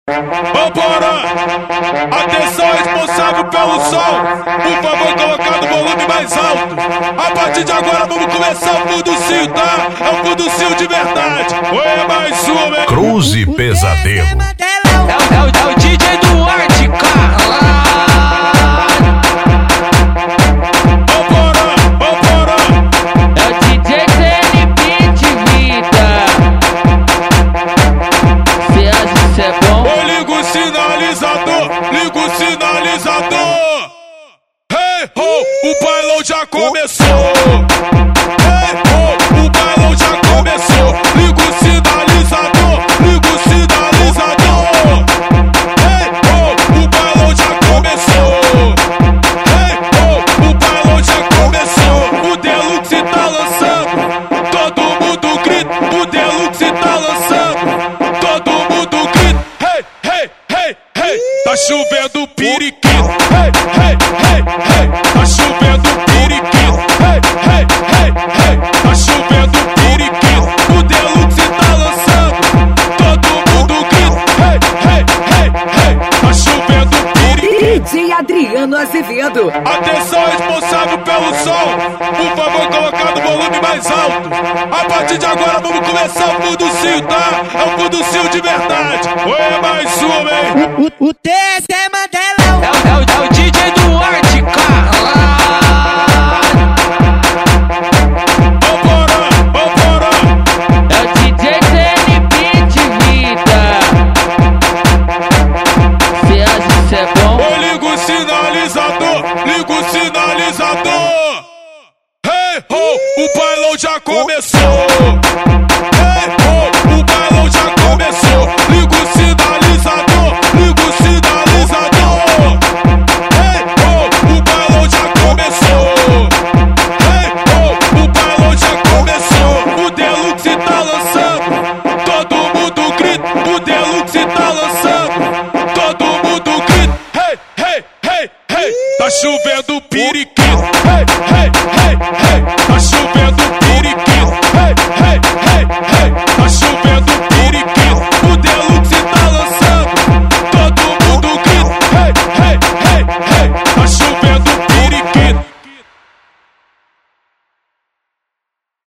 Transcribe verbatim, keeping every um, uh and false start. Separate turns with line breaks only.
Vambora! Atenção, responsável pelo som, por favor, colocar no volume mais alto. A partir de agora vamos começar o Funducil, tá? É o Funducil de verdade. Oi, mais uma, hein?
Cruz e Pesadelo.
É o, é o, é o D J Duarte, cara.
Vambora, vambora.
É o D J C N P de vida. Cê acha que cê é bom?
Eu ligo o sinalizador, ligo o sinalizador. Hey, ho, o bailão já começou. Hey, ho, o bailão já começou. Ligo o sinalizador, ligo o sinalizador. Hey, ho, o bailão já começou. Hey, ho, o bailão já começou. O Deluxe tá lançando, todo mundo grita. O Deluxe tá lançando, todo mundo grita. Hey, hey, hey, hey, tá chovendo periquito. Hey, hey, hey, hey, tá chovendo periquito. Hey, hey, hey, hey, tá chovendo periquito. O Deluxe tá lançando, todo mundo grita. Hey, hey, hey, hey, tá chovendo periquito.
D J Adriano Azevedo.
Atenção, responsável pelo som, por favor, colocar no volume mais alto. A partir de agora vamos começar o Funducil, tá? É o Funducil de verdade. Oi, mais uma, hein?
O T S é Mandelão.
É o, é o, é o D J Duarte, cara.
Vambora, vambora.
É o D J C N P de vida. Cê acha que cê é bom?
Eu ligo o sinalizador, ligo o sinalizador. Hey, ho, o bailão já começou. Hey, ho, o bailão já começou. Ligo o sinalizador, ligo o sinalizador. Hey, ho, o bailão já começou. Hey, ho, o bailão já começou. O Deluxe tá lançando, todo mundo grita. O Deluxe tá lançando, todo mundo grita. Hey, hey, hey, hey, tá chovendo periquito. Hey, hey, hey, hey, tá chovendo